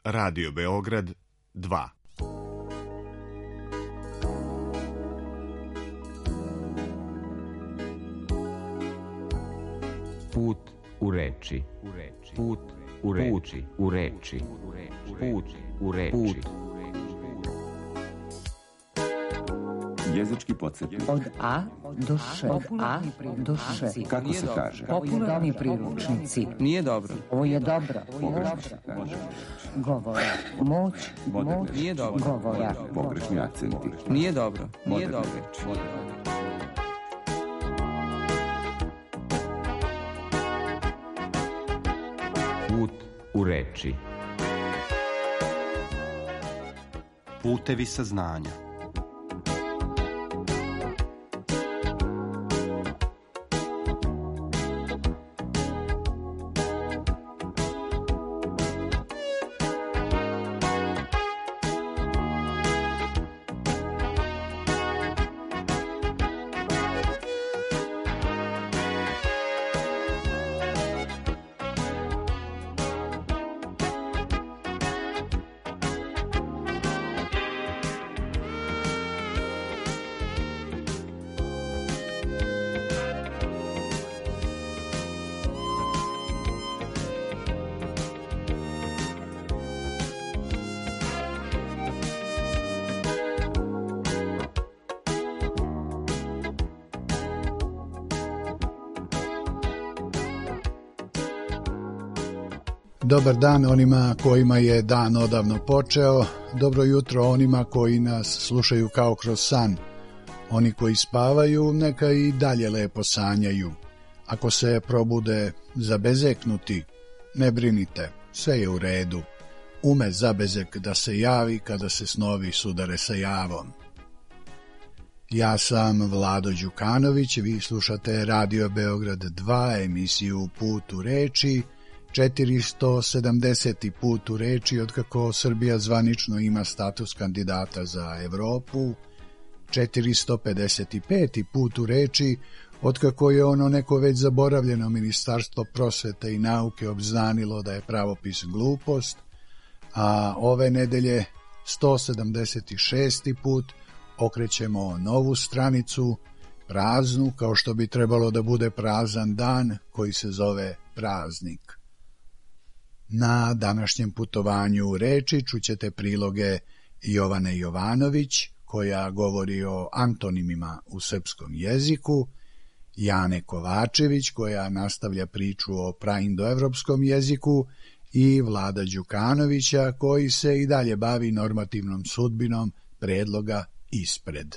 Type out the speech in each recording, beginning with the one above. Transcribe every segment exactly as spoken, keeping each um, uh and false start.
Radio Beograd dva. Put u reči. Put u reči. U reči. Put u reči. Jezički podsjetnik. Od A do Š. Od A do Š. Kako se kaže? Popularni priručnici. Nije dobro. Ovo je dobro. Pogrešno se kaže. Govora. Moć. Moć. Nije dobro. Govora. Pogrešni akcenti. Nije dobro. Nije Moderne dobro. reči. Put u reči. Putevi saznanja. Dobar dan onima kojima je dan odavno počeo, dobro jutro onima koji nas slušaju kao kroz san. Oni koji spavaju, neka i dalje lepo sanjaju. Ako se probude zabezeknuti, ne brinite, sve je u redu. Ume zabezek da se javi kada se snovi sudare sa javom. Ja sam Vlado Đukanović, vi slušate Radio Beograd dva, emisiju Put u reči, četiristo sedamdeseti put u reči otkako Srbija zvanično ima status kandidata za Evropu, četiristo pedeset peti put u reči otkako je ono neko već zaboravljeno Ministarstvo prosvete i nauke obznanilo da je pravopis glupost, a ove nedelje sto sedamdeset šesti put okrećemo novu stranicu, praznu kao što bi trebalo da bude prazan dan koji se zove praznik. Na današnjem putovanju u reči čućete priloge Jovane Jovanović, koja govori o antonimima u srpskom jeziku, Jane Kovačević, koja nastavlja priču o praindoevropskom jeziku, i Vlada Đukanovića, koji se i dalje bavi normativnom sudbinom predloga ispred.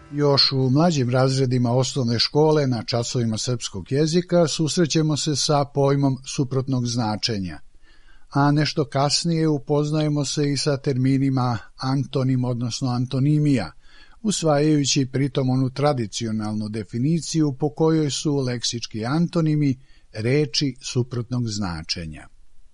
Još u mlađim razredima osnovne škole na časovima srpskog jezika susrećemo se sa pojmom suprotnog značenja, a nešto kasnije upoznajemo se i sa terminima antonim, odnosno antonimija, usvajajući pritom onu tradicionalnu definiciju po kojoj su leksički antonimi reči suprotnog značenja.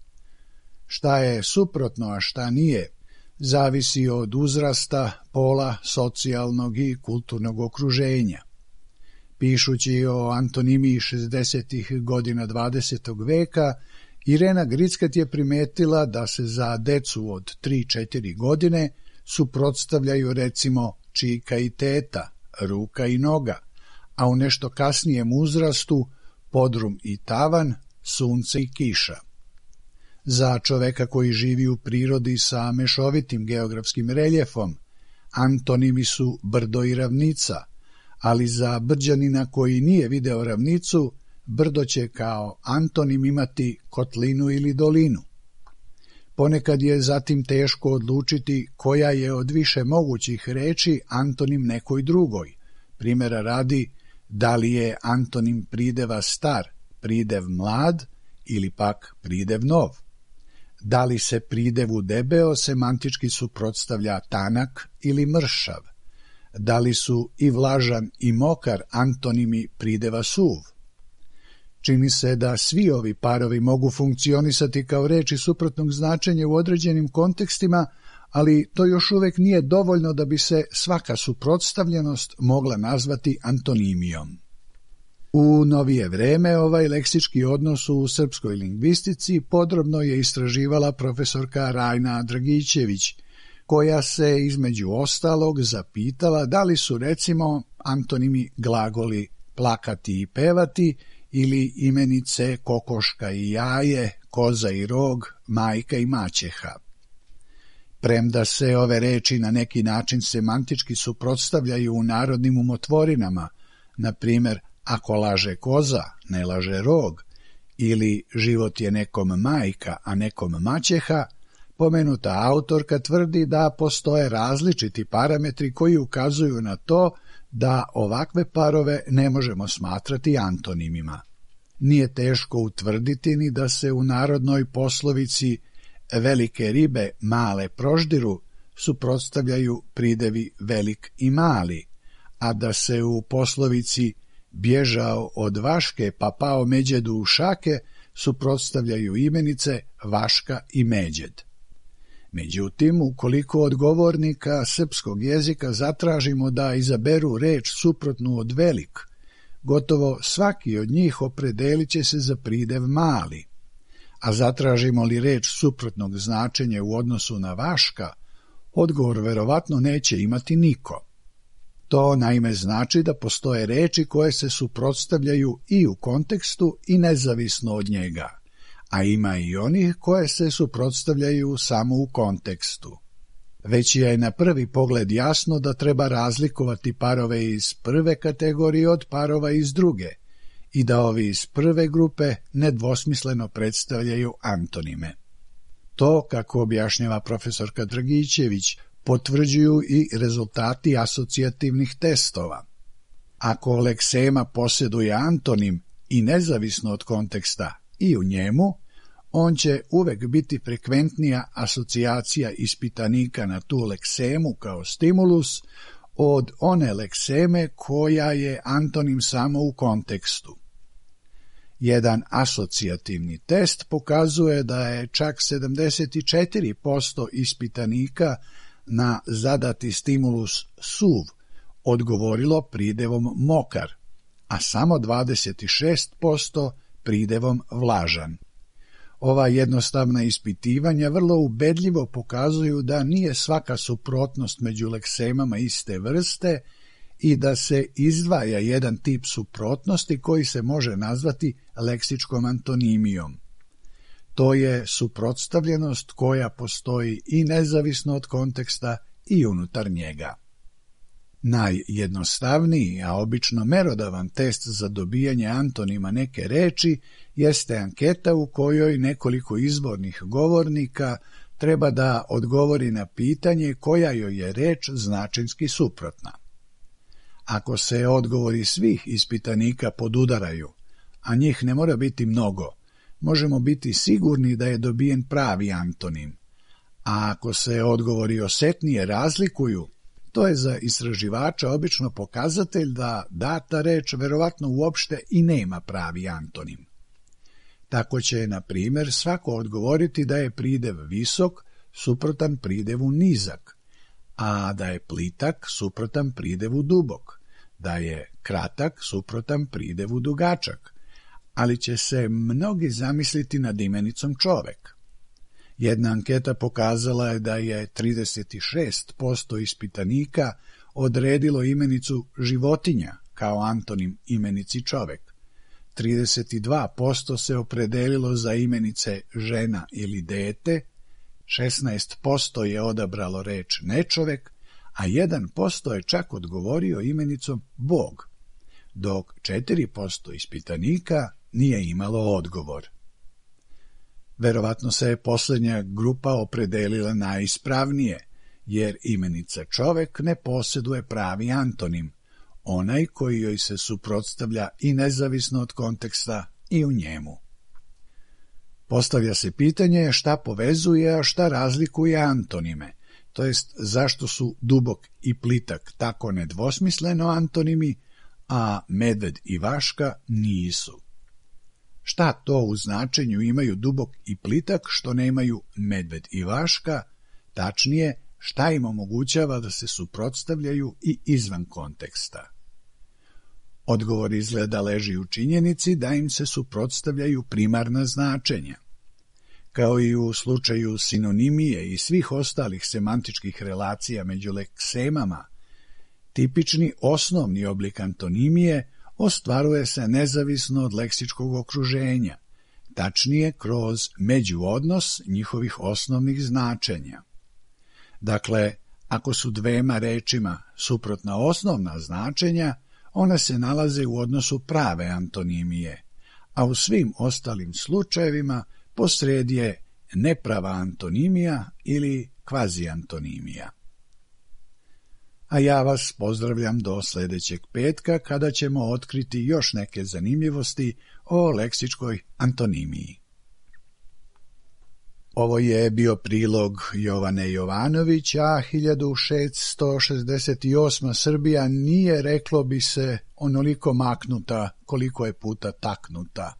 Šta je suprotno, a šta nije, zavisi od uzrasta, pola, socijalnog i kulturnog okruženja. Pišući o antonimiji šezdesetih godina dvadesetog veka, Irena Grickat je primetila da se za decu od tri do četiri godine suprotstavljaju recimo čika i teta, ruka i noga, a u nešto kasnijem uzrastu podrum i tavan, sunce i kiša. Za čoveka koji živi u prirodi sa mešovitim geografskim reljefom, antonimi su brdo i ravnica, ali za brđanina koji nije video ravnicu, brdo će kao antonim imati kotlinu ili dolinu. Ponekad je zatim teško odlučiti koja je od više mogućih reči antonim nekoj drugoj. Primjera radi, da li je antonim prideva star, pridev mlad ili pak pridev nov. Da li se pridevu debeo semantički suprotstavlja tanak ili mršav? Da li su i vlažan i mokar antonimi prideva suv? Čini se da svi ovi parovi mogu funkcionisati kao reči suprotnog značenja u određenim kontekstima, ali to još uvek nije dovoljno da bi se svaka suprotstavljenost mogla nazvati antonimijom. U novije vreme ovaj leksički odnos u srpskoj lingvistici podrobno je istraživala profesorka Rajna Dragićević, koja se između ostalog zapitala da li su recimo antonimi glagoli plakati i pevati ili imenice kokoška i jaje, koza i rog, majka i maćeha. Premda se ove reči na neki način semantički suprotstavljaju u narodnim umotvorinama, na primjer ako laže koza, ne laže rog, ili život je nekom majka, a nekom maćeha, pomenuta autorka tvrdi da postoje različiti parametri koji ukazuju na to da ovakve parove ne možemo smatrati antonimima. Nije teško utvrditi ni da se u narodnoj poslovici velike ribe male proždiru suprotstavljaju pridevi velik i mali, a da se u poslovici bježao od vaške pa pao međedu u šake suprotstavljaju imenice vaška i međed. Međutim, ukoliko od govornika srpskog jezika zatražimo da izaberu reč suprotnu od velik, gotovo svaki od njih opredelit će se za pridev mali, a zatražimo li reč suprotnog značenja u odnosu na vaška, odgovor verovatno neće imati niko. To naime znači da postoje reči koje se suprotstavljaju i u kontekstu i nezavisno od njega, a ima i onih koje se suprotstavljaju samo u kontekstu. Već je na prvi pogled jasno da treba razlikovati parove iz prve kategorije od parova iz druge i da ovi iz prve grupe nedvosmisleno predstavljaju antonime. To, kako objašnjava profesorka Dragićević, potvrđuju i rezultati asocijativnih testova. Ako leksema posjeduje antonim i nezavisno od konteksta i u njemu, on će uvek biti frekventnija asocijacija ispitanika na tu leksemu kao stimulus od one lekseme koja je antonim samo u kontekstu. Jedan asocijativni test pokazuje da je čak sedamdeset četiri posto ispitanika na zadati stimulus suv odgovorilo pridevom mokar, a samo dvadeset šest posto pridevom vlažan. Ova jednostavna ispitivanja vrlo ubedljivo pokazuju da nije svaka suprotnost među leksemama iste vrste i da se izdvaja jedan tip suprotnosti koji se može nazvati leksičkom antonimijom. To je suprotstavljenost koja postoji i nezavisno od konteksta i unutar njega. Najjednostavniji, a obično merodavan test za dobijanje antonima neke reči jeste anketa u kojoj nekoliko izvornih govornika treba da odgovori na pitanje koja joj je reč značinski suprotna. Ako se odgovori svih ispitanika podudaraju, a njih ne mora biti mnogo, možemo biti sigurni da je dobijen pravi antonim. A ako se odgovori osetnije razlikuju, to je za istraživača obično pokazatelj da data reč verovatno uopšte i nema pravi antonim. Tako će, na primjer, svako odgovoriti da je pridev visok suprotan pridevu nizak, a da je plitak suprotan pridevu dubok, da je kratak suprotan pridevu dugačak, ali će se mnogi zamisliti nad imenicom čovek. Jedna anketa pokazala je da je trideset šest posto ispitanika odredilo imenicu životinja kao antonim imenici čovek. trideset dva posto se opredelilo za imenice žena ili dete, šesnaest posto je odabralo reč nečovek, a jedan posto je čak odgovorio imenicom Bog, dok četiri posto ispitanika nije imalo odgovor. Verovatno se je posljednja grupa opredelila najispravnije, jer imenica čovek ne posjeduje pravi antonim, onaj koji joj se suprotstavlja i nezavisno od konteksta i u njemu. Postavlja se pitanje šta povezuje, a šta razlikuje antonime, to jest zašto su dubok i plitak tako nedvosmisleno antonimi, a medved i vaška nisu. Šta to u značenju imaju dubok i plitak što nemaju medved i vaška, tačnije šta im omogućava da se suprotstavljaju i izvan konteksta? Odgovor izgleda leži u činjenici da im se suprotstavljaju primarna značenja. Kao i u slučaju sinonimije i svih ostalih semantičkih relacija među leksemama, tipični osnovni oblik antonimije ostvaruje se nezavisno od leksičkog okruženja, tačnije kroz međuodnos njihovih osnovnih značenja. Dakle, ako su dvema rečima suprotna osnovna značenja, one se nalaze u odnosu prave antonimije, a u svim ostalim slučajevima posred je neprava antonimija ili kvaziantonimija. A ja vas pozdravljam do sljedećeg petka kada ćemo otkriti još neke zanimljivosti o leksičkoj antonimiji. Ovo je bio prilog Jovane Jovanović, a hiljadu šeststo šezdeset osma. Srbija nije, reklo bi se, onoliko maknuta koliko je puta taknuta.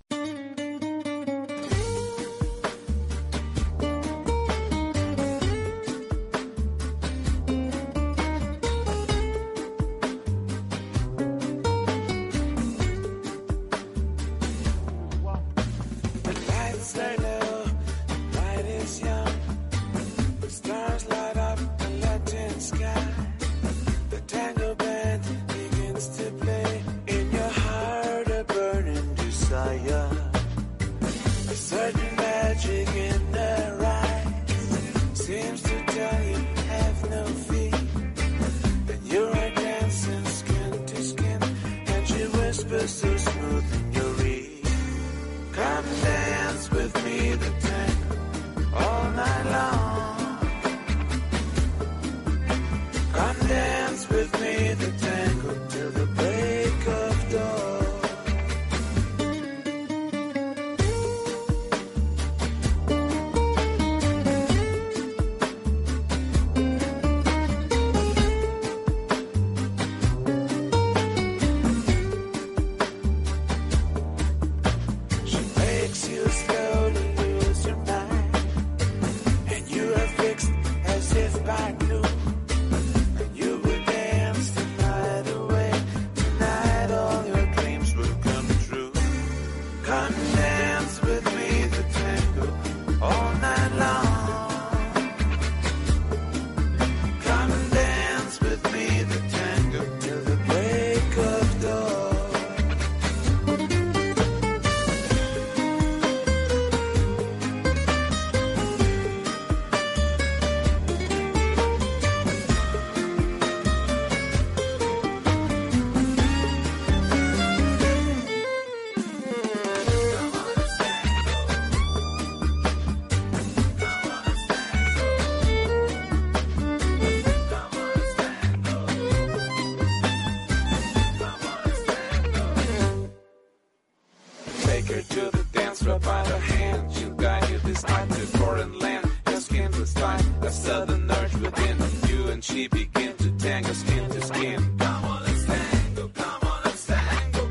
take her to the dance floor by the hand. She'll guide you this night to foreign land. Your skin will find a southern urge within you, and she begin to tangle skin to skin. Come on, let's tango, come on, let's tango.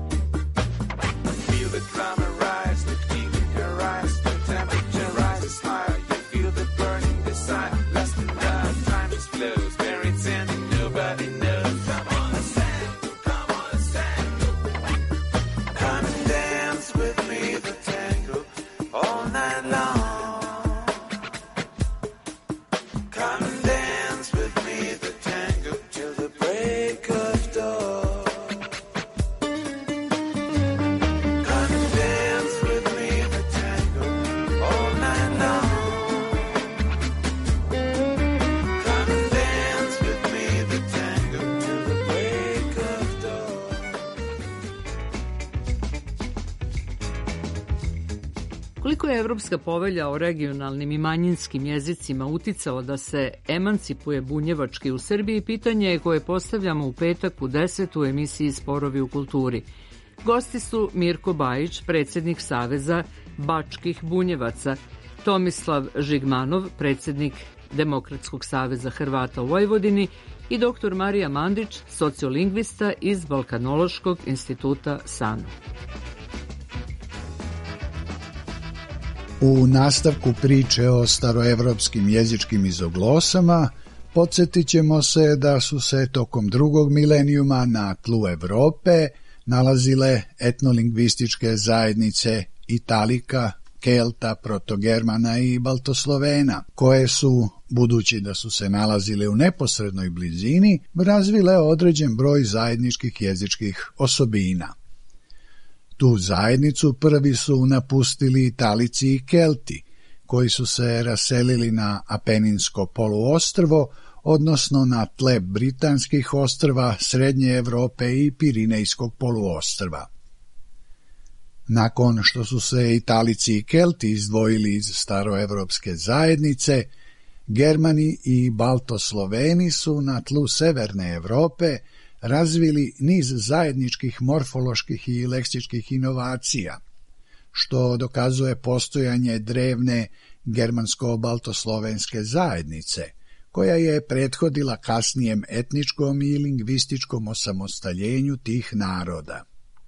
Feel the drama rise, the heat in her eyes, the temperature rises higher. You feel the burning desire, lasting down. Time just flows, where it's ending, nobody knows. Come on, let's tango, come on, let's tango. Come and dance with me the tango all night long. Come and dance with me the tango till the break of dawn. Come and dance with me the tango all night long. Come and dance with me the tango till the break of dawn. Koliko je Evropska povelja o regionalnim i manjinskim jezicima uticala da se emancipuje bunjevački u Srbiji, pitanje je koje postavljamo u petak u deset u emisiji Sporovi u kulturi. Gosti su Mirko Bajić, predsjednik Saveza bačkih bunjevaca, Tomislav Žigmanov, predsjednik Demokratskog saveza Hrvata u Vojvodini i doktor Marija Mandić, sociolingvista iz Balkanološkog instituta SANU. U nastavku priče o staroevropskim jezičkim izoglosama podsjetit ćemo se da su se tokom drugog milenijuma na tlu Evrope nalazile etnolingvističke zajednice Italika, Kelta, Protogermana i Baltoslovena, koje su, budući da su se nalazile u neposrednoj blizini, razvile određen broj zajedničkih jezičkih osobina. Tu zajednicu prvi su napustili Italici i Kelti, koji su se raselili na Apeninsko poluostrvo, odnosno na tle Britanskih ostrva, Srednje Evrope i Pirinejskog poluostrva. Nakon što su se Italici i Kelti izdvojili iz staroevropske zajednice, Germani i Baltosloveni su na tlu Severne Evrope razvili niz zajedničkih morfoloških i leksičkih inovacija, što dokazuje postojanje drevne germansko-baltoslovenske zajednice, koja je prethodila kasnijem etničkom i lingvističkom osamostaljenju tih naroda.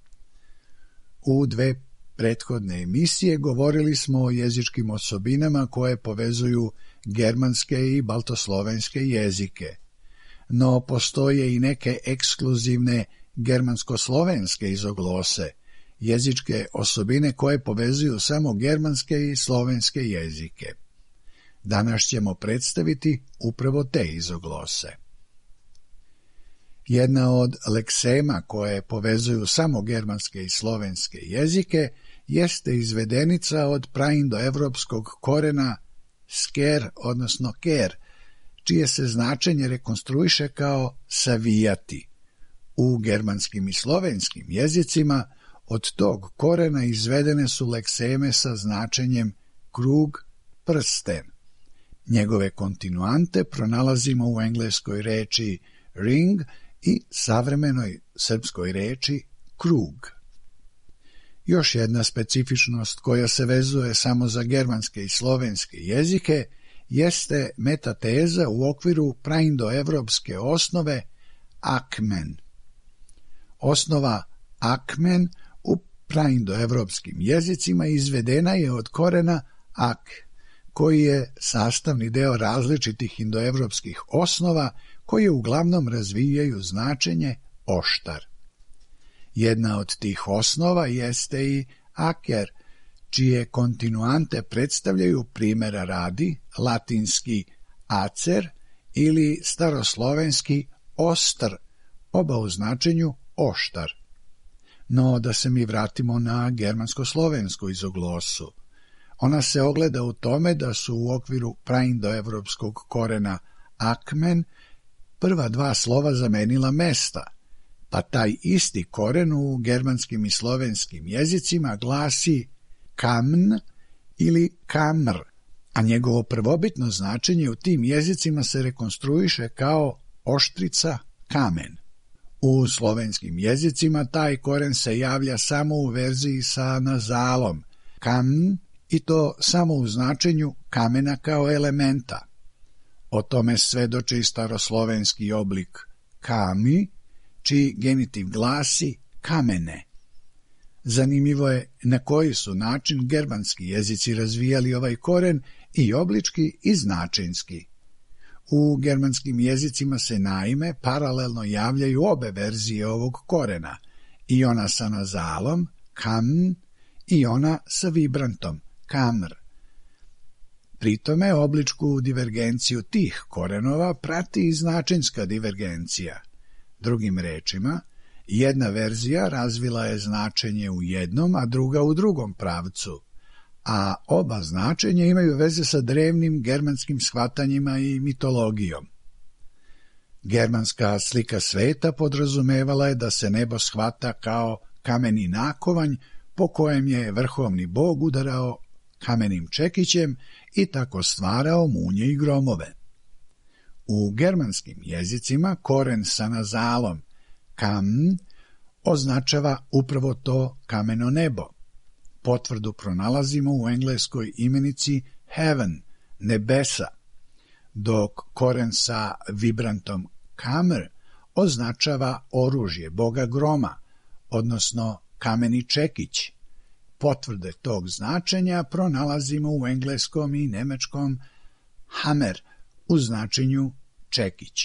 U dve prethodne emisije govorili smo o jezičkim osobinama koje povezuju germanske i baltoslovenske jezike, no postoje i neke ekskluzivne germansko-slovenske izoglose, jezičke osobine koje povezuju samo germanske i slovenske jezike. Danas ćemo predstaviti upravo te izoglose. Jedna od leksema koje povezuju samo germanske i slovenske jezike jeste izvedenica od praindoevropskog korena sker, odnosno ker, čije se značenje rekonstruiše kao savijati. U germanskim i slovenskim jezicima od tog korena izvedene su lekseme sa značenjem krug, prsten. Njegove kontinuante pronalazimo u engleskoj reči ring i savremenoj srpskoj reči krug. Još jedna specifičnost koja se vezuje samo za germanske i slovenske jezike jeste metateza u okviru praindoevropske osnove akmen. Osnova akmen u praindoevropskim jezicima izvedena je od korena ak, koji je sastavni deo različitih indoevropskih osnova koje uglavnom razvijaju značenje oštar. Jedna od tih osnova jeste i aker, čije kontinuante predstavljaju primjera radi latinski acer ili staroslovenski ostr, oba u značenju oštar. No da se mi vratimo na germansko-slovensku izoglosu. Ona se ogleda u tome da su u okviru praindoevropskog korena akmen prva dva slova zamenila mesta, pa taj isti koren u germanskim i slovenskim jezicima glasi kamn ili kamr, a njegovo prvobitno značenje u tim jezicima se rekonstruiše kao oštrica, kamen. U slovenskim jezicima taj koren se javlja samo u verziji sa nazalom kamn i to samo u značenju kamena kao elementa. O tome svedoči i staroslovenski oblik kami, čiji genitiv glasi kamene. Zanimljivo je na koji su način germanski jezici razvijali ovaj koren i oblički i značinski. U germanskim jezicima se naime paralelno javljaju obe verzije ovog korena, i ona sa nazalom kamn i ona sa vibrantom kamr. Pritome obličku divergenciju tih korenova prati i značinska divergencija. Drugim rečima, jedna verzija razvila je značenje u jednom, a druga u drugom pravcu, a oba značenja imaju veze sa drevnim germanskim shvatanjima i mitologijom. Germanska slika sveta podrazumevala je da se nebo shvata kao kameni nakovanj po kojem je vrhovni bog udarao kamenim čekićem i tako stvarao munje i gromove. U germanskim jezicima koren sa nazalom kamn označava upravo to kameno nebo. Potvrdu pronalazimo u engleskoj imenici heaven, nebesa, dok koren sa vibrantom kamer označava oružje boga groma, odnosno kameni čekić. Potvrde tog značenja pronalazimo u engleskom i nemačkom hammer u značenju čekić.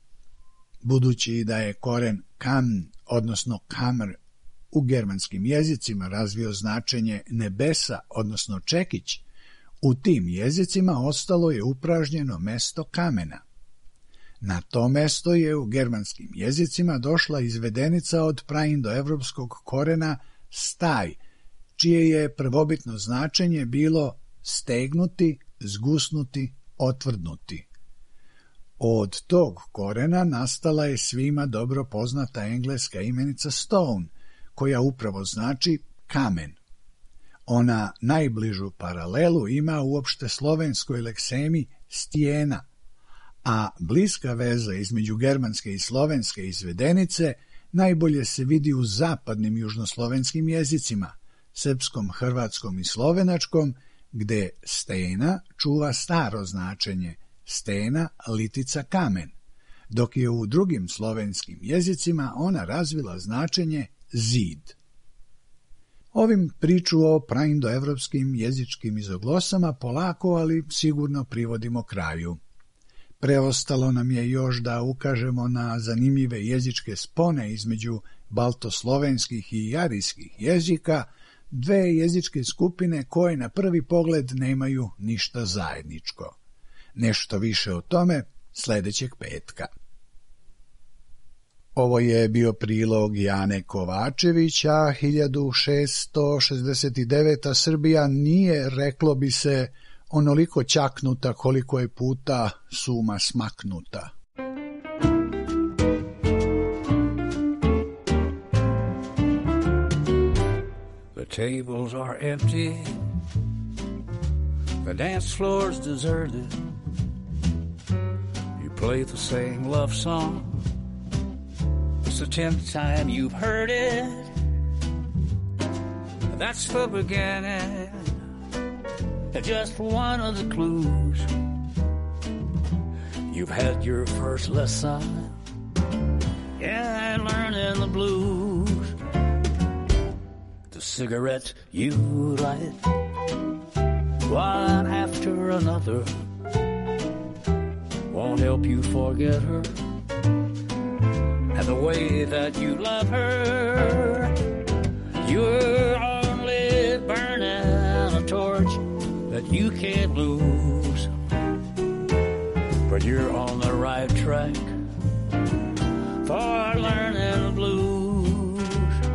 Budući da je koren kamn, odnosno kamer, u germanskim jezicima razvio značenje nebesa, odnosno čekić, u tim jezicima ostalo je upražnjeno mesto kamena. Na to mesto je u germanskim jezicima došla izvedenica od praindoevropskog korena staj, čije je prvobitno značenje bilo stegnuti, zgusnuti, otvrdnuti. Od tog korena nastala je svima dobro poznata engleska imenica stone, koja upravo znači kamen. Ona najbližu paralelu ima u opšte slovenskoj leksemi stijena, a bliska veza između germanske i slovenske izvedenice najbolje se vidi u zapadnim južnoslovenskim jezicima, srpskom, hrvatskom i slovenačkom, gde stena čuva staro značenje, stena, litica, kamen, dok je u drugim slovenskim jezicima ona razvila značenje zid. Ovim priču o praindoevropskim jezičkim izoglosama polako, ali sigurno privodimo kraju. Preostalo nam je još da ukažemo na zanimljive jezičke spone između baltoslovenskih i arijskih jezika, dve jezičke skupine koje na prvi pogled nemaju ništa zajedničko. Nešto više o tome sledećeg petka. Ovo je bio prilog Jane Kovačević, a hiljadu šeststo šezdeset deveta. Srbija nije, reklo bi se, onoliko ćaknuta koliko je puta suma smaknuta. The tables are empty, the dance floor's deserted. You play the same love song, it's the tenth time you've heard it. That's the beginning, just one of the clues. You've had your first lesson, yeah, learning the blues. The cigarette you light, one after another, won't help you forget her, and the way that you love her. You're only burning a torch that you can't lose, but you're on the right track for learning the blues.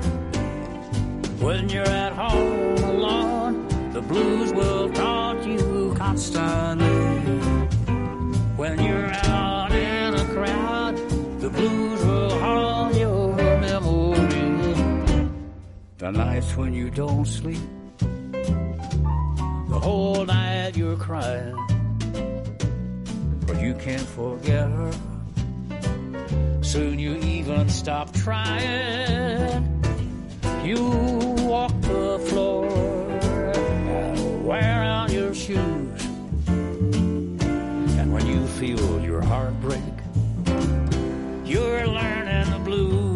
When you're at home alone, the blues will taunt you constantly. When you're out in a crowd, the blues will haunt your memory. The nights when you don't sleep, the whole night you're crying, but you can't forget her. Soon you even even stop trying, you walk the floor and wear out your shoes. And when you feel your heart break, you're learning the blues.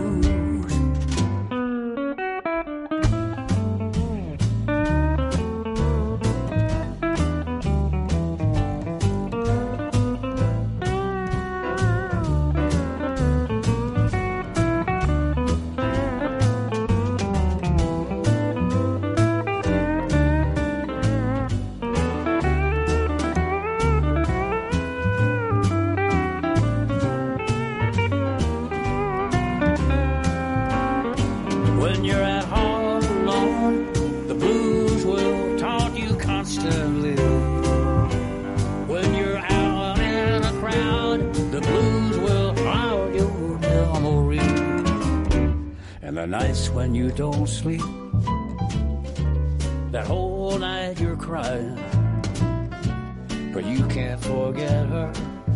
Nights when you don't sleep, that whole night you're crying, but you can't forget her.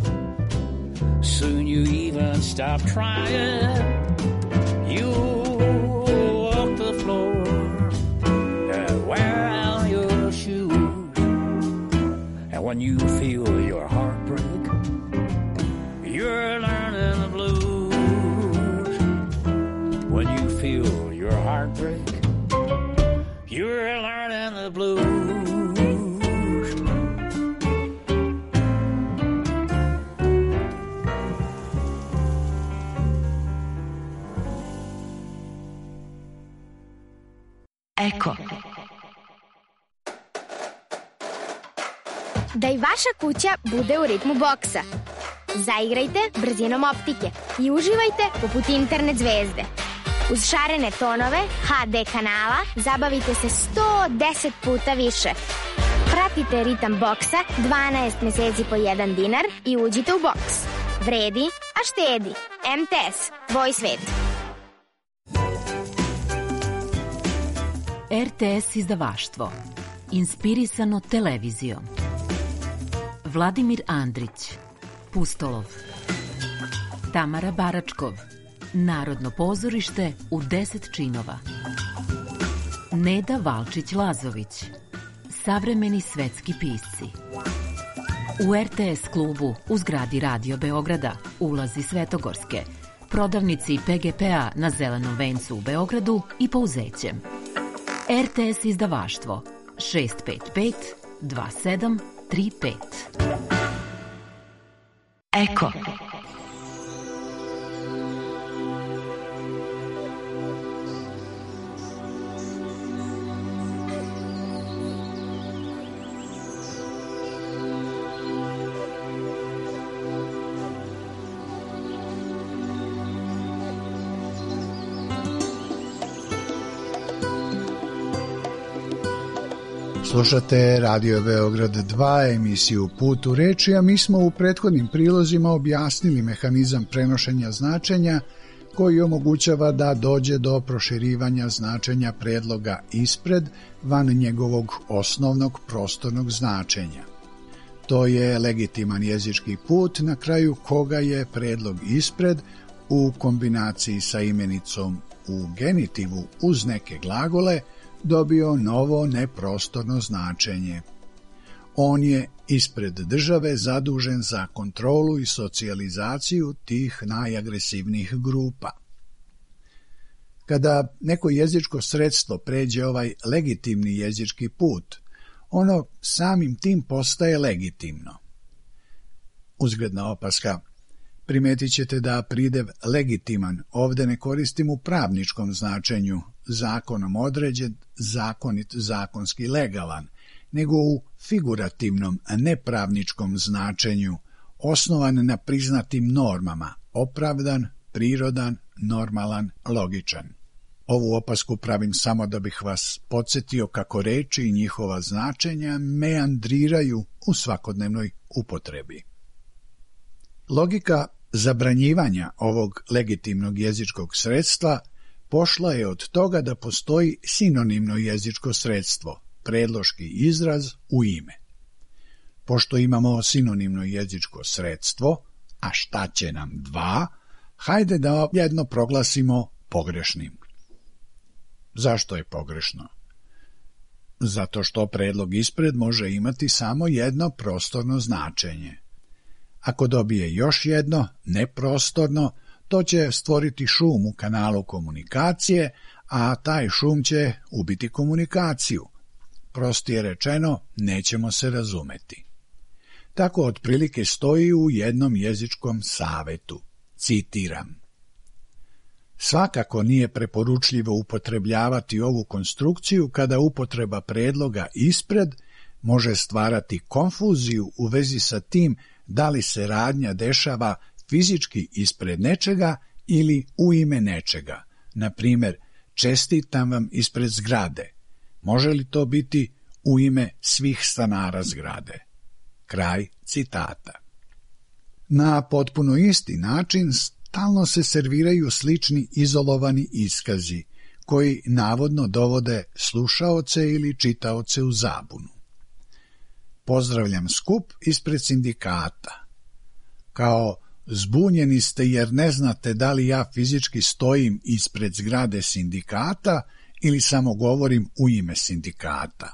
Soon you even stop trying. You walk the floor and wear out your shoes. And when you feel your heart break, you're learning the blues. When you feel your heart break, you're learning the blues. Eko. Da i vaša kuća bude u ritmu boksa. Zaigrajte brzinom optike i uživajte poput internet zvezde. Uz šarene tonove ha de kanala zabavite se sto deset puta više. Pratite ritam boksa dvanaest meseci po jedan dinar i uđite u boks. Vredi, a štedi. em te es, tvoj svet. er te es izdavaštvo. Inspirisano televizijom. Vladimir Andrić, Pustolov. Tamara Baračkov, Narodno pozorište u deset činova. Neda Valčić-Lazović, Savremeni svetski pisci. U er te es klubu u zgradi Radio Beograda, ulazi Svetogorske, prodavnici pe ge pe-a na Zelenom vencu u Beogradu i Pouzećem. er te es izdavaštvo šest pet pet dva sedam tri pet. Eko. Slušate Radio Beograd dva, emisiju Put u reči, a mi smo u prethodnim prilozima objasnili mehanizam prenošenja značenja koji omogućava da dođe do proširivanja značenja predloga ispred van njegovog osnovnog prostornog značenja. To je legitiman jezički put na kraju koga je predlog ispred u kombinaciji sa imenicom u genitivu uz neke glagole dobio novo neprostorno značenje. On je ispred države zadužen za kontrolu i socijalizaciju tih najagresivnijih grupa. Kada neko jezičko sredstvo pređe ovaj legitimni jezički put, ono samim tim postaje legitimno. Uzgredna opaska. Primetit ćete da pridev legitiman ovde ne koristim u pravničkom značenju, zakonom određen, zakonit, zakonski legalan, nego u figurativnom, nepravničkom značenju, osnovan na priznatim normama, opravdan, prirodan, normalan, logičan. Ovu opasku pravim samo da bih vas podsjetio kako reči i njihova značenja meandriraju u svakodnevnoj upotrebi. Logika zabranjivanja ovog legitimnog jezičkog sredstva pošla je od toga da postoji sinonimno jezičko sredstvo, predloški izraz u ime. Pošto imamo sinonimno jezičko sredstvo, a šta će nam dva, hajde da jedno proglasimo pogrešnim. Zašto je pogrešno? Zato što predlog ispred može imati samo jedno prostorno značenje. Ako dobije još jedno, neprostorno, to će stvoriti šum u kanalu komunikacije, a taj šum će ubiti komunikaciju. Prostije rečeno, nećemo se razumeti. Tako otprilike stoji u jednom jezičkom savetu. Citiram. Svakako nije preporučljivo upotrebljavati ovu konstrukciju kada upotreba predloga ispred može stvarati konfuziju u vezi sa tim da li se radnja dešava fizički ispred nečega ili u ime nečega. Na primjer, čestitam vam ispred zgrade. Može li to biti u ime svih stanara zgrade? Kraj citata. Na potpuno isti način stalno se serviraju slični izolovani iskazi, koji navodno dovode slušaoce ili čitaoce u zabunu. Pozdravljam skup ispred sindikata. Kao zbunjeni ste jer ne znate da li ja fizički stojim ispred zgrade sindikata ili samo govorim u ime sindikata.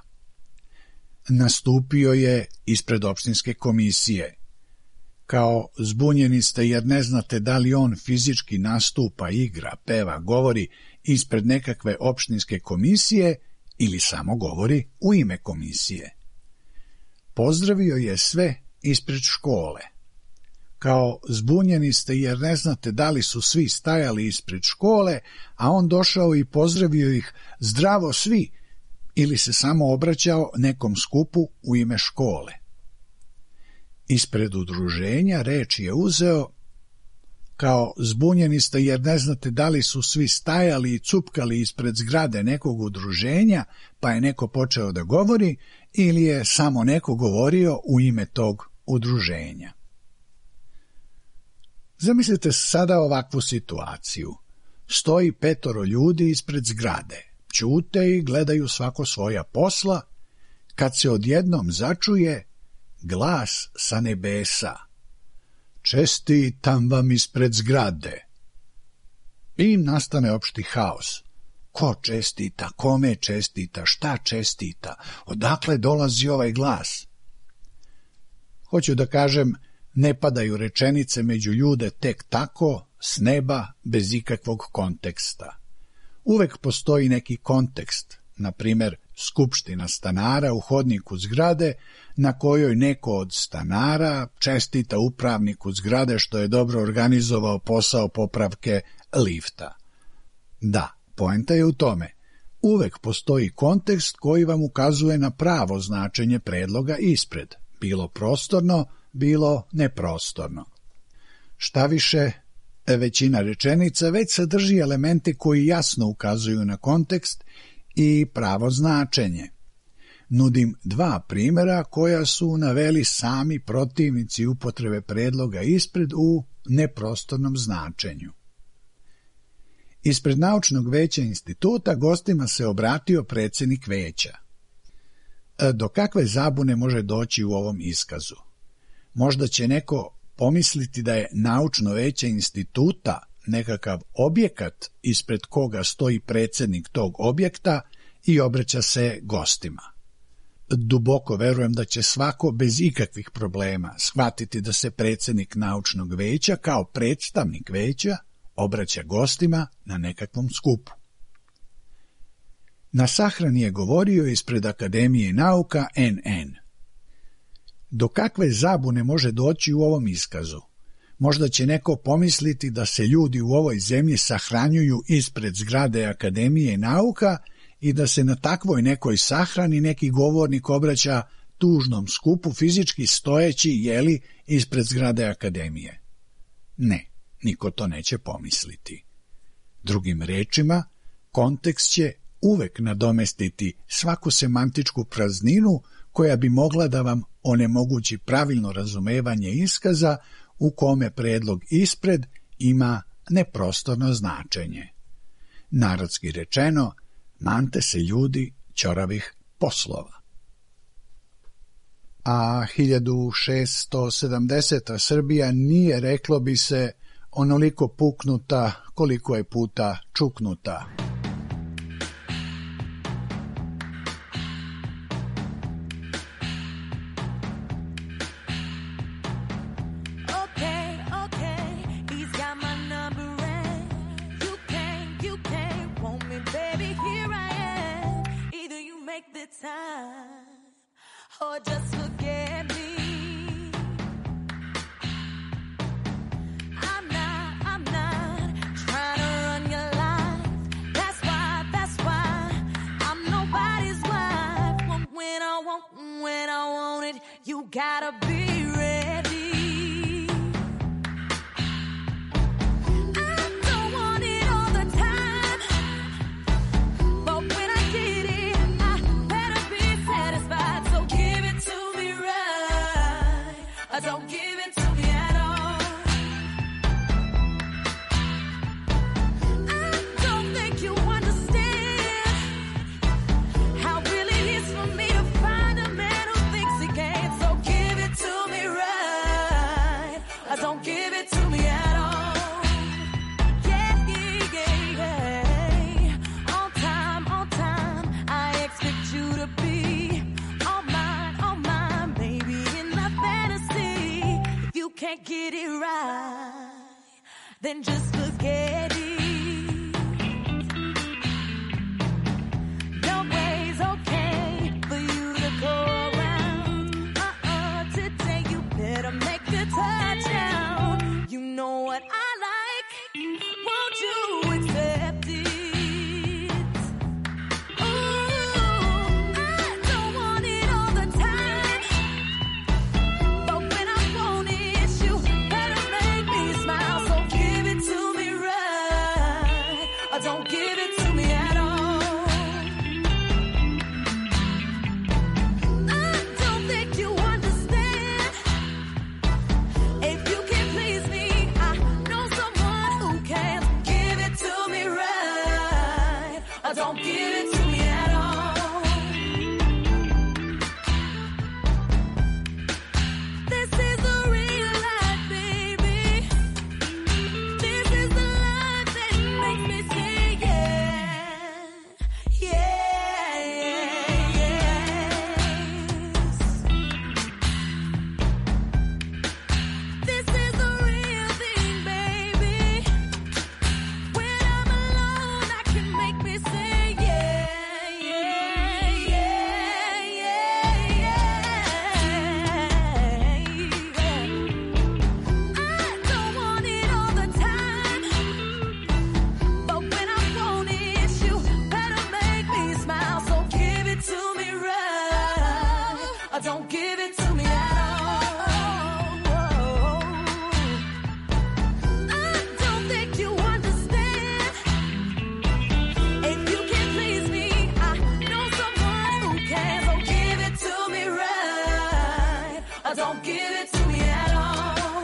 Nastupio je ispred opštinske komisije. Kao zbunjeni ste jer ne znate da li on fizički nastupa, igra, peva, govori ispred nekakve opštinske komisije ili samo govori u ime komisije. Pozdravio je sve ispred škole. Kao zbunjeni ste jer ne znate da li su svi stajali ispred škole, a on došao i pozdravio ih zdravo svi ili se samo obraćao nekom skupu u ime škole. Ispred udruženja reč je uzeo kao zbunjeni ste jer ne znate da li su svi stajali i cupkali ispred zgrade nekog udruženja, pa je neko počeo da govori ili je samo neko govorio u ime tog udruženja. Zamislite sada ovakvu situaciju. Stoji petoro ljudi ispred zgrade, ćute i gledaju svako svoja posla, kad se odjednom začuje glas sa nebesa. Čestitam vam ispred zgrade. I nastane opšti haos. Ko čestita, kome čestita, šta čestita, odakle dolazi ovaj glas? Hoću da kažem, ne padaju rečenice među ljude tek tako, s neba, bez ikakvog konteksta. Uvek postoji neki kontekst, na primjer skupština stanara u hodniku zgrade, na kojoj neko od stanara čestita upravniku zgrade što je dobro organizovao posao popravke lifta. Da, poenta je u tome. Uvek postoji kontekst koji vam ukazuje na pravo značenje predloga ispred, bilo prostorno, bilo neprostorno. Šta više, većina rečenica već sadrži elemente koji jasno ukazuju na kontekst i pravo značenje. Nudim dva primjera koja su naveli sami protivnici upotrebe predloga ispred u neprostornom značenju. Ispred naučnog veća instituta gostima se obratio predsjednik veća. Do kakve zabune može doći u ovom iskazu? Možda će neko pomisliti da je naučno veće instituta nekakav objekat ispred koga stoji predsjednik tog objekta i obraća se gostima. Duboko verujem da će svako bez ikakvih problema shvatiti da se predsjednik naučnog veća kao predstavnik veća obraća gostima na nekakvom skupu. Na sahrani je govorio ispred Akademije nauka en en. Do kakve zabune može doći u ovom iskazu? Možda će neko pomisliti da se ljudi u ovoj zemlji sahranjuju ispred zgrade Akademije nauka i da se na takvoj nekoj sahrani neki govornik obraća tužnom skupu fizički stojeći jeli ispred zgrade Akademije. Ne, niko to neće pomisliti. Drugim rečima, kontekst će uvek nadomestiti svaku semantičku prazninu koja bi mogla da vam onemogući pravilno razumevanje iskaza u kome predlog ispred ima neprostorno značenje. Narodski rečeno, mante se ljudi ćoravih poslova. A hiljadu šeststo sedamdeseta. Srbija nije, reklo bi se, onoliko puknuta koliko je puta čuknuta. Or just forget me. I'm not, I'm not trying to run your life. That's why, that's why I'm nobody's wife. When I want, when I want it, you gotta be ready. I don't want it all the time, but when I get it, I better be satisfied. So give it to me right, or don't give it to me at all. I don't think you understand how really it is for me to find a man who thinks he can. So give it to me right, or don't give it to me at all. Yeah, yeah, yeah. On time, on time, I expect you to be all mine, all mine, baby, in my fantasy. If you can't get it right, then just forget it. No way's okay for you to go around. Uh-uh, today you better make a touchdown. You know what I like, won't you accept it? Ooh, I don't want it all the time, but when I want it, you better make me smile. So give it to me right, or don't give it to me at all. I don't think you understand. If you can please me, I know someone who can. Give it to me right, or don't give it to me at all. This is the real life, baby. This is the life that makes me say yeah, yeah, yes. This is the real thing, baby. When I'm alone, I can make me say yeah, yeah, yeah, yeah. I don't want it all the time, but when I want it, you better make me smile. So give it to me right, or don't give it to me at all. I don't think you understand. If you can please me, I know someone who can. So give it to me right, or don't give it to me at all.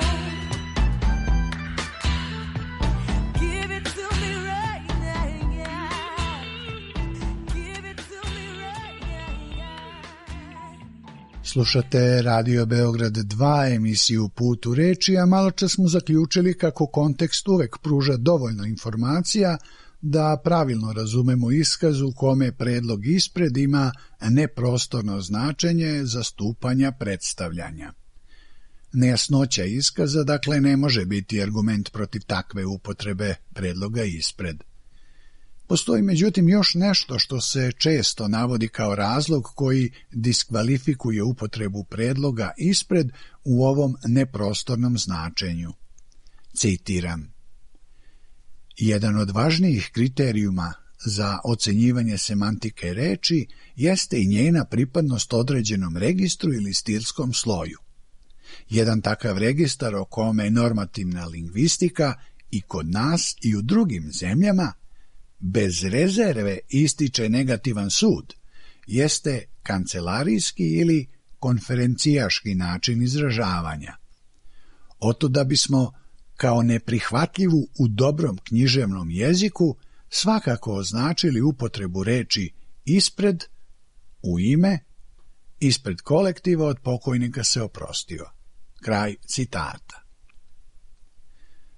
Give it to me right, yeah, yeah. Give it to me right, yeah, yeah. Slušate Radio Beograd dva, emisiju Put u reči, a maločas smo zaključili kako kontekst uvek pruža dovoljno informacija da pravilno razumemo iskaz u kome predlog ispred ima neprostorno značenje zastupanja predstavljanja. Nejasnoća iskaza, dakle, ne može biti argument protiv takve upotrebe predloga ispred. Postoji međutim još nešto što se često navodi kao razlog koji diskvalifikuje upotrebu predloga ispred u ovom neprostornom značenju. Citiram: jedan od važnijih kriterijuma za ocenjivanje semantike reči jeste i njena pripadnost određenom registru ili stilskom sloju. Jedan takav registar o kome normativna lingvistika i kod nas i u drugim zemljama bez rezerve ističe negativan sud, jeste kancelarijski ili konferencijaški način izražavanja. Otuda bismo kao neprihvatljivu u dobrom književnom jeziku svakako označili upotrebu reči ispred, u ime, ispred kolektiva od pokojnika se oprostio. Kraj citata.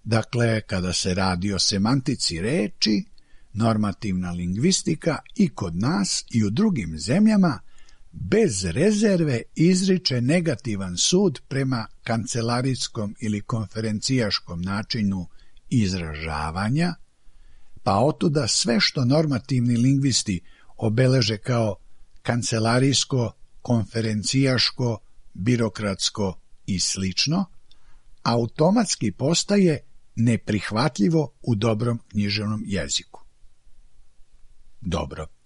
Dakle, kada se radi o semantici reči, normativna lingvistika i kod nas i u drugim zemljama bez rezerve izriče negativan sud prema kancelarijskom ili konferencijaškom načinu izražavanja, pa otuda sve što normativni lingvisti obeleže kao kancelarijsko, konferencijaško, birokratsko i slično, automatski postaje neprihvatljivo u dobrom književnom jeziku. Dobro.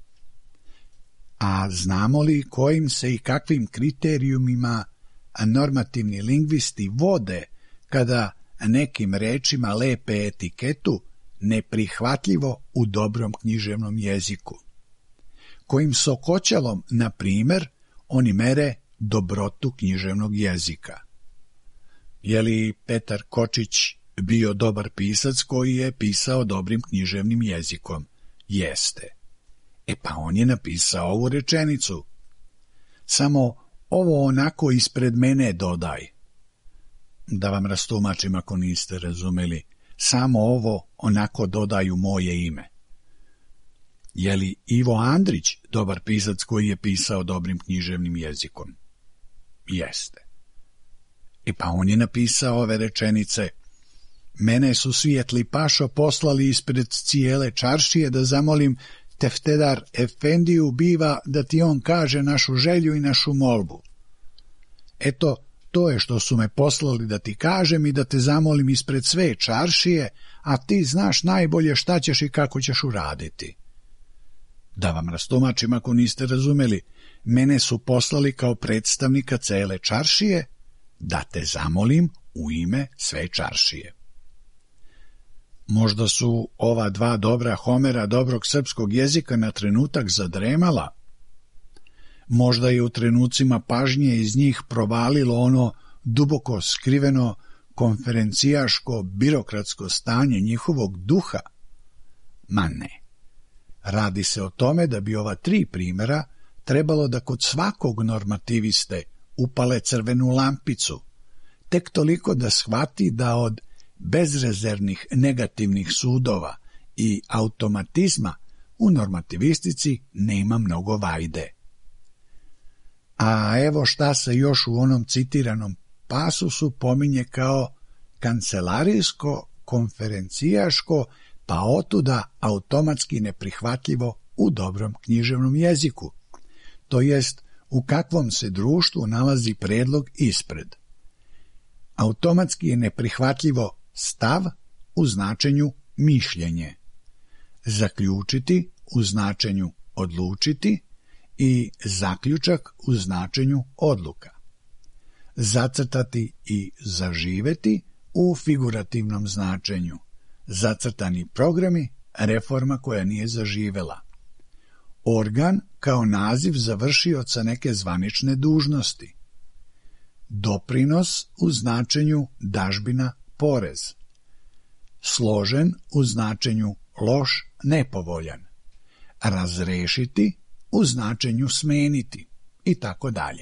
A znamo li kojim se i kakvim kriterijumima normativni lingvisti vode kada nekim rečima lepe etiketu neprihvatljivo u dobrom književnom jeziku? Kojim sokoćalom, na primjer, oni mere dobrotu književnog jezika? Je li Petar Kočić bio dobar pisac koji je pisao dobrim književnim jezikom? Jeste. E pa on je napisao ovu rečenicu. Samo ovo onako ispred mene dodaj. Da vam rastumačim ako niste razumeli. Samo ovo onako dodaju moje ime. Je li Ivo Andrić dobar pisac koji je pisao dobrim književnim jezikom? Jeste. E pa on je napisao ove rečenice. Mene su svijetli pašo poslali ispred cijele čaršije da zamolim Teftedar Efendiju biva da ti on kaže našu želju i našu molbu. Eto, to je što su me poslali da ti kažem i da te zamolim ispred sve čaršije, a ti znaš najbolje šta ćeš i kako ćeš uraditi. Da vam rastumačim ako niste razumeli, mene su poslali kao predstavnika cele čaršije da te zamolim u ime sve čaršije. Možda su ova dva dobra Homera dobrog srpskog jezika na trenutak zadremala. Možda je u trenucima pažnje iz njih provalilo ono duboko skriveno konferencijaško birokratsko stanje njihovog duha. Ma ne. Radi se o tome da bi ova tri primjera trebalo da kod svakog normativiste upale crvenu lampicu, tek toliko da shvati da od bezrezervnih negativnih sudova i automatizma u normativistici nema mnogo vajde. A evo šta se još u onom citiranom pasusu pominje kao kancelarijsko, konferencijaško, pa otuda automatski neprihvatljivo u dobrom književnom jeziku, to jest u kakvom se društvu nalazi predlog ispred. Automatski je neprihvatljivo stav u značenju mišljenje, zaključiti u značenju odlučiti i zaključak u značenju odluka, zacrtati i zaživeti u figurativnom značenju, zacrtani programi, reforma koja nije zaživela, organ kao naziv završioca neke zvanične dužnosti, doprinos u značenju dažbina, porez, složen u značenju loš, nepovoljan, razrešiti u značenju smeniti i tako dalje.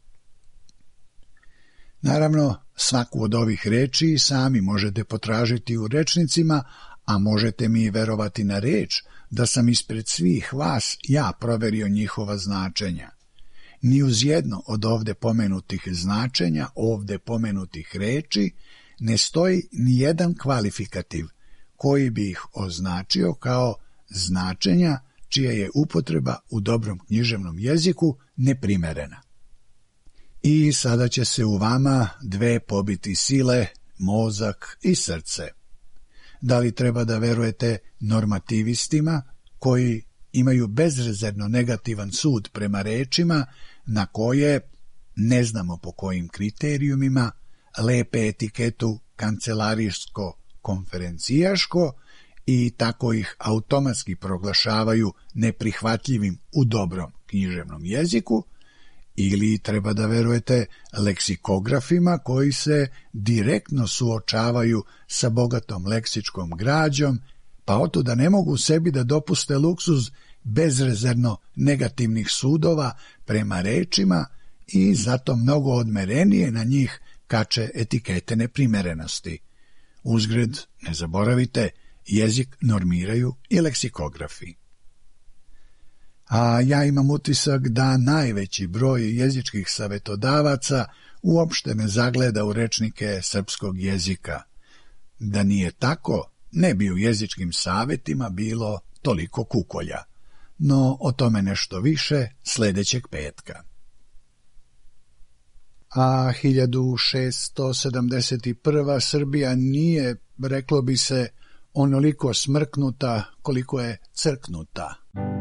Naravno, svaku od ovih reči sami možete potražiti u rečnicima, a možete mi verovati na reč da sam ispred svih vas ja proverio njihova značenja. Ni uz jedno od ovde pomenutih značenja, ovde pomenutih reči, ne stoji ni jedan kvalifikativ koji bi ih označio kao značenja čija je upotreba u dobrom književnom jeziku neprimerena. I sada će se u vama dve pobiti sile, mozak i srce. Da li treba da verujete normativistima koji imaju bezrezervno negativan sud prema rečima na koje, ne znamo po kojim kriterijumima, lepe etiketu kancelarijsko-konferencijaško i tako ih automatski proglašavaju neprihvatljivim u dobrom književnom jeziku, ili treba da verujete leksikografima koji se direktno suočavaju sa bogatom leksičkom građom, pa otuda ne mogu sebi da dopuste luksuz bezrezervno negativnih sudova prema rečima i zato mnogo odmerenije na njih kače etikete neprimerenosti. Uzgred, ne zaboravite, jezik normiraju i leksikografi. A ja imam utisak da najveći broj jezičkih savetodavaca uopšte ne zagleda u rečnike srpskog jezika. Da nije tako, ne bi u jezičkim savetima bilo toliko kukolja. No o tome nešto više sljedećeg petka. A hiljadu šessto sedamdeset prva. Srbija nije, reklo bi se, onoliko smrknuta koliko je crknuta.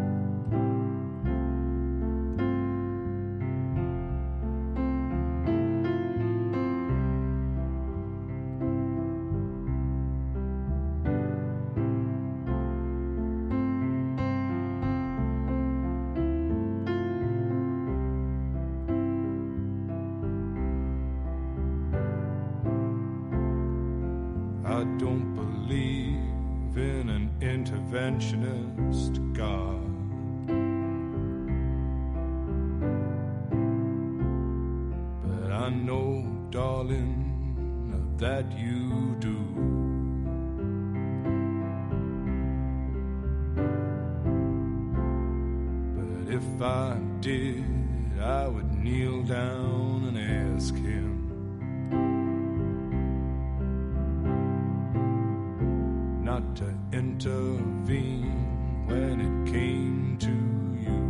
I don't believe in an interventionist God. But I know, darling, that you do. But if I did, I would kneel down and ask him not to intervene when it came to you.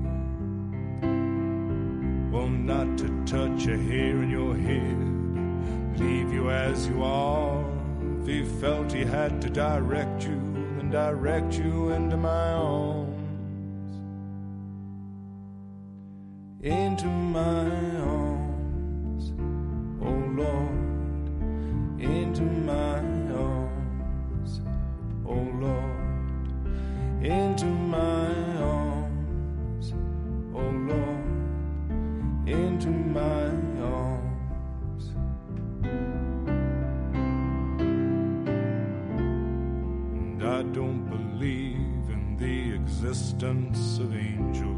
Well, not to touch a hair in your head, leave you as you are. If he felt he had to direct you, then direct you into my arms. Into my arms, oh Lord, into my arms, oh Lord, into my arms, oh Lord, into my arms. And I don't believe in the existence of angels.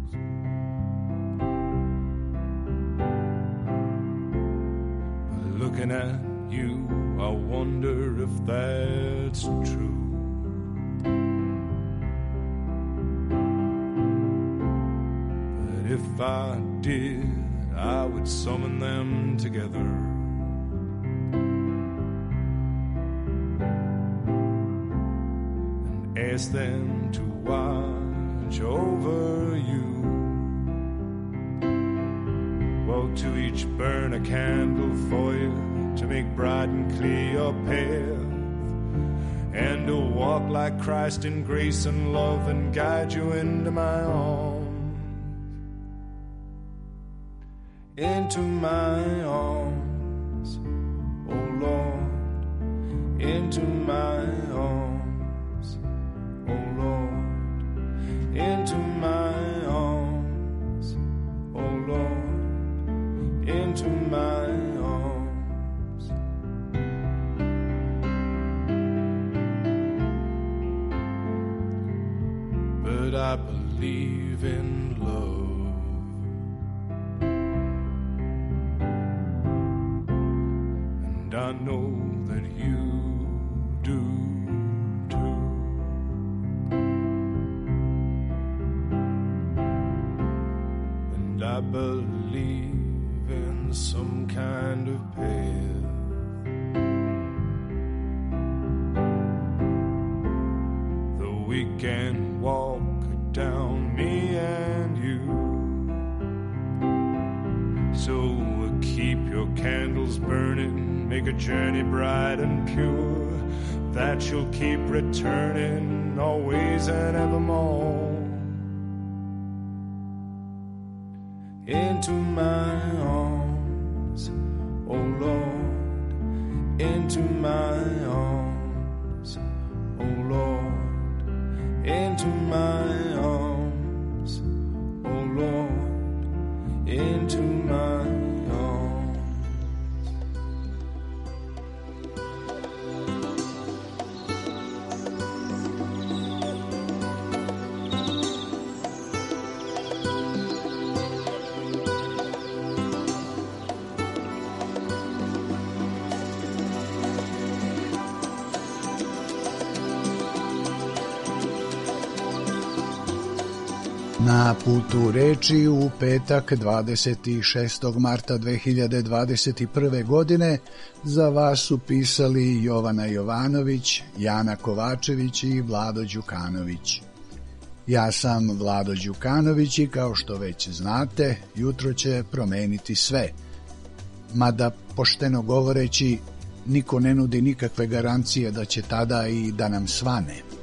But looking at you, I wonder if that's true. But if I did, I would summon them together. And ask them to watch over you. Well, to each burn a candle for you, to make bright and clear your path, and to walk like Christ in grace and love and guide you into my arms. Into my arms, oh Lord, into my arms, oh Lord, into my arms, oh Lord, into my arms. But I believe in love. And I know that you do too. And I believe in some kind of path. Though we can walk down, me and you. So keep your candles burning, make a journey bright and pure, that you'll keep returning always and evermore. Into my arms, oh Lord, into my arms, oh Lord, into my arms, oh Lord, into my arms. Na putu reči u petak dvadeset šestog marta dve hiljade dvadeset prve. godine za vas su pisali Jovana Jovanović, Jana Kovačević i Vlado Đukanović. Ja sam Vlado Đukanović i kao što već znate, jutro će promeniti sve. Mada, pošteno govoreći, niko ne nudi nikakve garancije da će tada i da nam svane.